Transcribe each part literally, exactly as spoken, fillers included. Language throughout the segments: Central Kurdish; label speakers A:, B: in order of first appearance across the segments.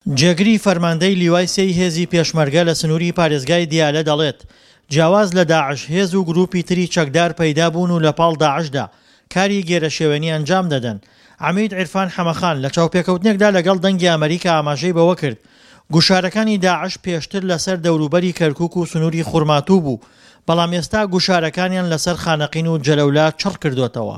A: جێگری فەرماندەی لیوای سێی هێزی پێشمەرگە لە سنووری پارێزگای دیالە دەڵێت جیاواز لە داعش هێز و گروپی تری چەکدار پەیدا بوون و لە پاڵ داعشدا کاری گێرەشێوێنی ئەنجام دەدەن. عەمید عیرفان حەمەخان لە چاوپێکەوتنێکدا لەگەڵ دەنگی ئەمریکا ئاماژەی بەوە کرد گوشارەکانی داعش پێشتر لەسەر دەوروبەری کەرکووک و سنووری خوڕماتوو بوو، بەڵام ئێستا گوشارەکانیان لەسەر خانەقین و جەلەولا چڕ کردوتەوە.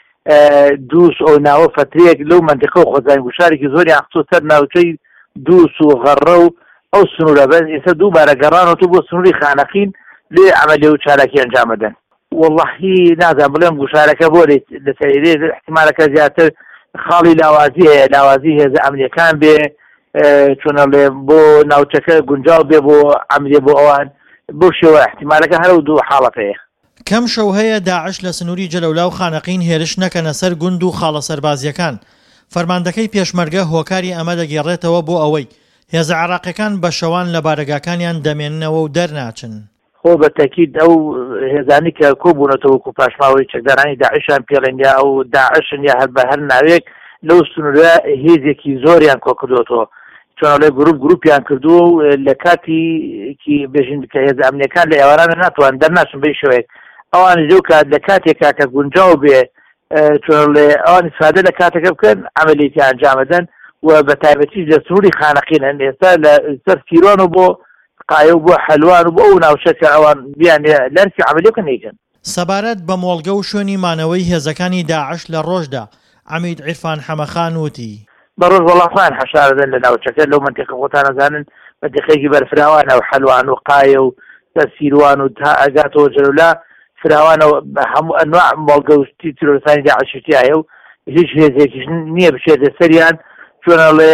B: دووس ئەو ناوە فترەیەک لەو مەنتیقە و خۆزانین گوشارێکی زۆری ئەخچۆ سەر ناوچەی دووس و غەڕە و ئەو سنوورە بەس ئێستا دووبارە گەڕانەوە بۆ سنووری خانەقین لێ عەمەلیە و چالاکی ئەنجامەدەن. وەڵڵاهی نازانم بڵێم گوشارەکە بۆ لە سەیرێ احتیمالەکە زیاتر خاڵی لاوازی هەیە، لاوازی هێزە ئەمنیەکان بێ چۆنەڵێ بۆ ناوچەکە گونجاو بێ بۆ ئەمنیە بۆ ئەوان بۆ شێوە احتیمالەکە هەرە و دوو حاڵەت هەیە.
A: کەم شەو هەیە داعش لە سنووری جەلەولا و خانەقین هێرش نەکەنە سەر گوند و خاڵە سەربازیەکان. فەرماندەکەی پێشمەرگە هۆکاری ئەمە دەگێڕێتەوە بۆ ئەوەی هێزە عێراقیەکان بە شەوان لە بارەگاکانیان دەمێننەوە و دەرناچن.
B: خۆ بە تەکید ئەو هێزانی کە کۆبوونەتەوە وەکو پاشماوەی چەکدارانی داعشیان پێڵێن یا ئەو داعشن یا هەر بە هەر ناوێک لەو سنوورە هێزێکی زۆریان کۆ کردوەوە، چۆنەڵێ گروپ گروپیان کردووە و لە کاتێکی بێژین کە هێزە ئەمنیەکان لە ئێوارانە ناتوان دەرناچن بەی شێوەیەک ئەوان لەو کات لە کاتێکا کە گونجاو بێ چۆنڵێ ئەوان ئیسفادە لە کاتەکە بکەن عەمەلیەتی ئەنجامەدەن و بە تایبەتی لە سنووری خانەقینن ئێستا لە سەر سیرۆن و بۆ قایە و بۆ حەلوان و بۆ ئەو ناوچەکە ئەوان بیان لەرسی عەمەلیەکە نیکەن.
A: سەبارەت بە مۆڵگە و شوێنی مانەوەی هێزەکانی داعش لە ڕۆژدا عەمید عیرفان حەمەخان وتی
B: بەڕۆژ وەڵافان حەشاردن لە ناوچەکە لەو مەنتیقە خۆتان نەزانن مەنتیقەیەکی بەرفراوانە و حەلوان و قایە و سەر سیروان و تا ئەگاتەوە جەلەولا فراوانەوە بە هەموو ئەنواع مۆڵگە و تیرۆرەسانی داعشیایە و هیچ هێزێکیش نییە بچێتە سەریان چۆنەڵێ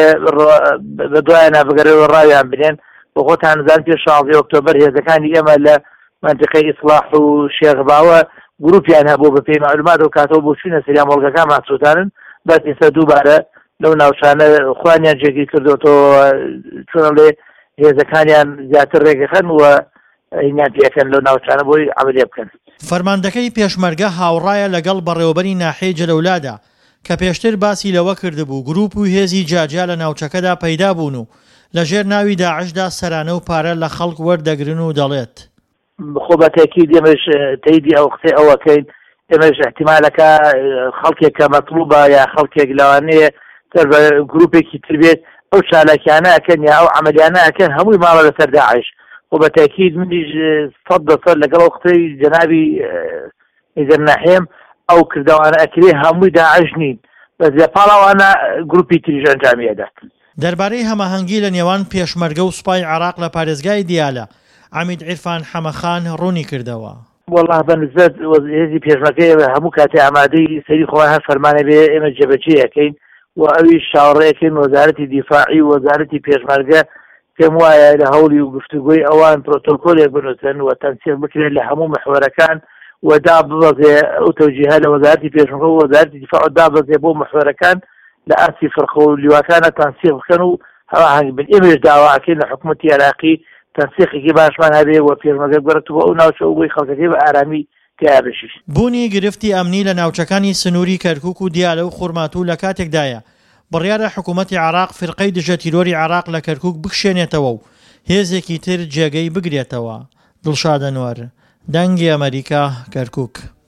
B: بە دوایانە بگەڕێەوە ڕاویان بنێن بۆ خۆتان نزان پێ شازدە ئۆکتۆبەر هێزەکانی ئێمە لە مەنتیقەی ئیسلاح و شێخباوە گروپیان هەبوو بە پێی معلومات و کاتەوە بۆ چوونە سەریان مۆڵگەکانمان سووتانن بەس ئێستا دووبارە لەو ناوچانە خوانیان جێگیر کردوەوە چۆنەڵێ هێزەکانیان زیاتر ڕێگەخەن و هینیان پێکەن لەو ناوچانە بۆی عەمەلیە بکەن.
A: فەرماندەکەی پێشمەرگە هاوڕایە لەگەڵ بەڕێوەبەری ناحیەی جەلەولادا کە پێشتر باسی لەوە کردبوو گروپ و هێزی جاجیا لە ناوچەکەدا پەیدا بوون و لەژێر ناوی داعشدا سەرانە و پارە لە خەڵک وەردەگرن و دەڵێت
B: خۆ بە تەکید ئێمەش تەیدی ئەو قسەی ئەوەکەین ئێمەش احتیمالەکە خەڵکێک کە مەطلوبە یا خەڵکێک لەوانەیە سەر بە گروپێکی تر بێت ئەو چالاکیانە ئەکەن یا ئەو عەمەلیانە ئەکەن هەمووی ماڵە لەسەر داعش. خۆ بە تەکید منیش سەد دەسەد لەگەڵ ئەو قسەی جەنابی ئیزەر نەحێم ئەو کردەوانە ئەکرێ هەمووی داعش نین بەس لە پاڵەوانە گروپی تریش ئەنجامی ئەدات.
A: دەربارەی هەماهەنگی لە نێوان پێشمەرگە و سوپای عێراق لە پارێزگای دیالە عەمید عیرفان حەمەخان ڕوونی کردەوە.
B: وەڵڵاه بەنسبەت هێزی پێشمەرگە هەموو کاتێ ئامادەی سەری خۆیان هەر فەرمانە بێ ئێمە جێبەجێ یەکەین و ئەویش چاوەڕێیەکەین وەزارەتی دیفاعی و وەزارەتی پێشمەرگە پێم وایە لە هەوڵی و گفتوگۆی ئەوان پرۆتۆکۆلێک بنووسن و تەنسیق بکرێن لە هەموو محوەرەکان و داببەزێ ئەو تەوجیهە لە وەزارەتی پێشمەرگە و وەزارەتی دیفاع داببەزێ بۆ محوەرەکان لە ئاسی فەرخە و لیواکانە تەنسیق بکەن و هەواهەنگ بن. ئێمەش داواکەین لە حکوومەتی عێراقی تەنسیقێکی باشمان هەبێ و پێشمەرگە بگەڕێتەوە ئەو ناوچە و بۆی خەڵکەکەی بە ئارامی تیابشی.
A: بوونی گرفتی ئەمنی لە ناوچەکانی سنووری کەرکووک و دیالە و خوڕماتوو لە کاتێکدایە بڕیارە حکوومەتی عێراق فرقەی دژە تیرۆری عێراق لە کەرکووک بکشێنێتەوە و هێزێکی تر جێگەی بگرێتەوە. دڵشاد ئەنوەر، دەنگی ئەمریکا، کەرکووک.